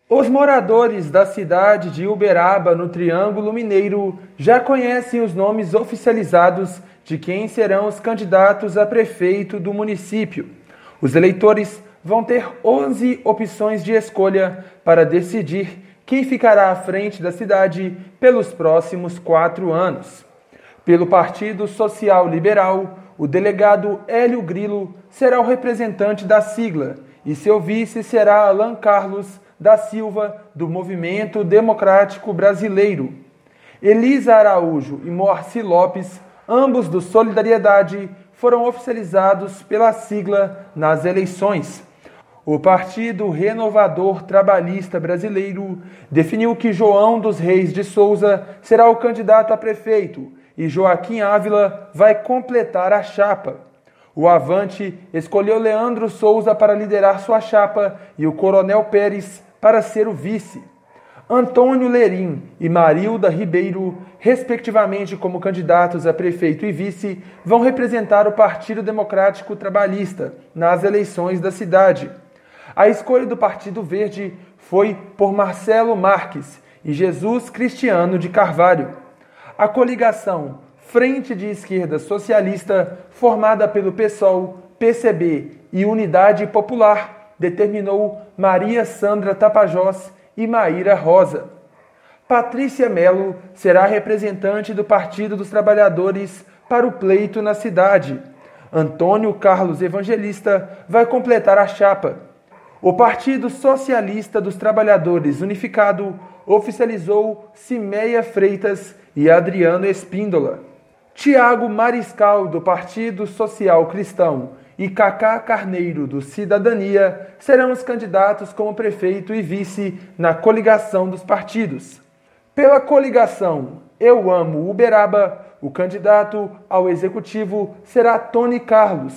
Os moradores da cidade de Uberaba, no Triângulo Mineiro, já conhecem os nomes oficializados de quem serão os candidatos a prefeito do município. Os eleitores vão ter 11 opções de escolha para decidir quem ficará à frente da cidade pelos próximos 4 anos. Pelo Partido Social Liberal, o delegado Hélio Grilo será o representante da sigla e seu vice será Alan Carlos da Silva, do Movimento Democrático Brasileiro. Elisa Araújo e Moacir Lopes, ambos do Solidariedade, foram oficializados pela sigla nas eleições. O Partido Renovador Trabalhista Brasileiro definiu que João dos Reis de Souza será o candidato a prefeito e Joaquim Ávila vai completar a chapa. O Avante escolheu Leandro Souza para liderar sua chapa e o Coronel Pérez para ser o vice. Antônio Lerim e Marilda Ribeiro, respectivamente como candidatos a prefeito e vice, vão representar o Partido Democrático Trabalhista nas eleições da cidade. A escolha do Partido Verde foi por Marcelo Marques e Jesus Cristiano de Carvalho. A coligação Frente de Esquerda Socialista, formada pelo PSOL, PCB e Unidade Popular, determinou Maria Sandra Tapajós e Maíra Rosa. Patrícia Melo será representante do Partido dos Trabalhadores para o pleito na cidade. Antônio Carlos Evangelista vai completar a chapa. O Partido Socialista dos Trabalhadores Unificado oficializou Cimeia Freitas e Adriano Espíndola. Tiago Mariscal, do Partido Social Cristão, e Cacá Carneiro, do Cidadania, serão os candidatos como prefeito e vice na coligação dos partidos. Pela coligação Eu Amo Uberaba, o candidato ao executivo será Tony Carlos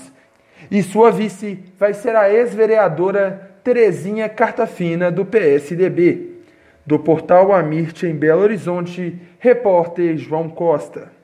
e sua vice vai ser a ex-vereadora Terezinha Cartafina, do PSDB. Do portal Amirte, em Belo Horizonte, repórter João Costa.